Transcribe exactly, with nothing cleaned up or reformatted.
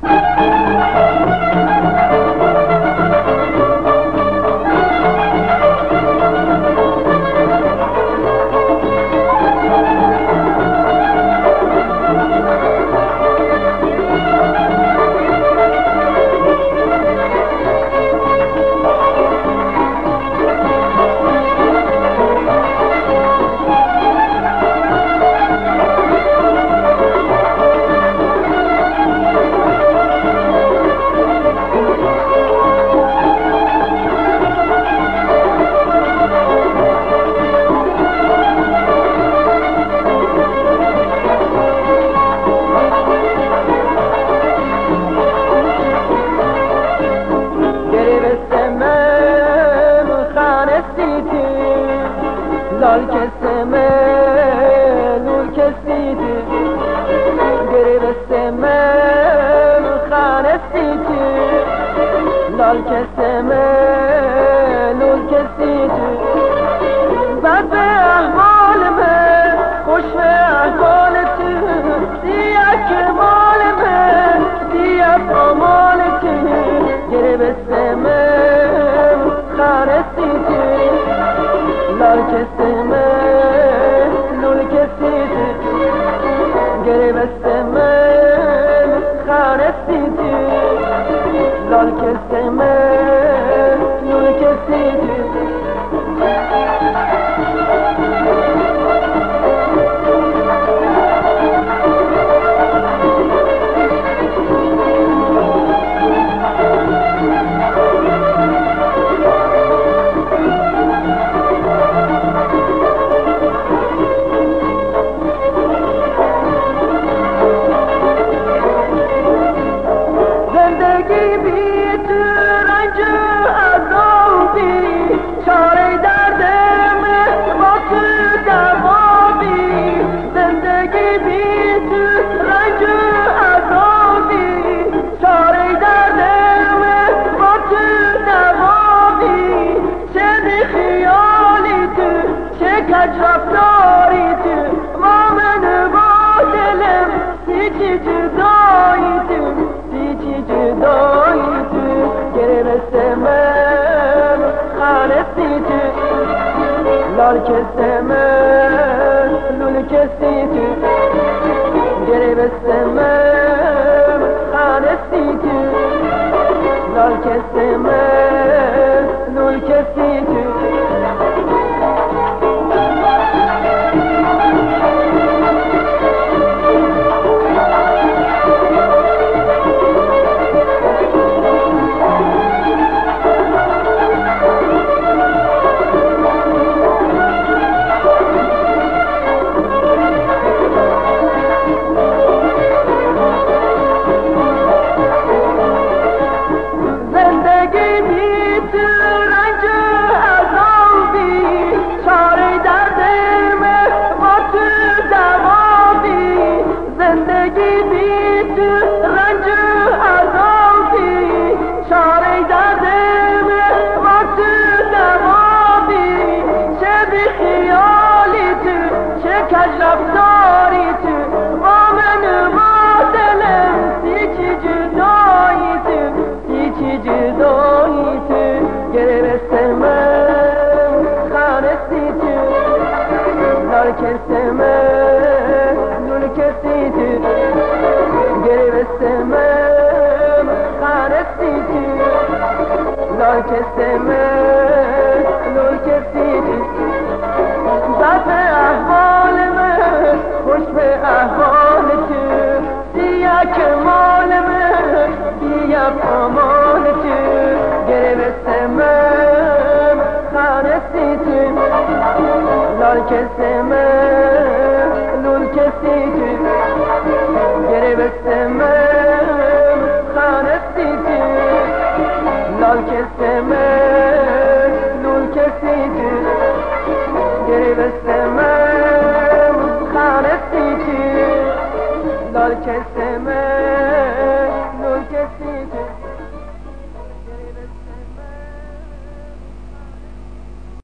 لال کسمه نور کسیدی گریبستمه خانستیدی لال کسمه نور کسیدی بد به احوال من خوش به احوال تو دیا کمال من دیا کمال تو گریبستمه خانستیدی لال کسمه نور کسیدی گریبستمه خانستیدی لال کسمه نور کسیدی رفتاری تو ما من با دلم دیچی جدایی تو دیچی جدایی تو گریبستمم خانستی تو لال کسمم لول کسی تو گریبستمم خانستی تو لال کسمم لول کسی تو رفتاری تو با من با دلم دیچی جدایی تو دیچی جدایی تو گریبستمم خانستی تو لال کسمم نور کسی تو گریبستمم خانستی تو لال کسمم نور کسی تو بد احوال من خوش به احوال تو دیا کمال من دیا کمال تو گریبستمم خانستی تو لال کسمم نور کسی تو گریبستمم خانستی تو لال کسمم نور کسی تو گریبستمم خانستی تو لال کسمم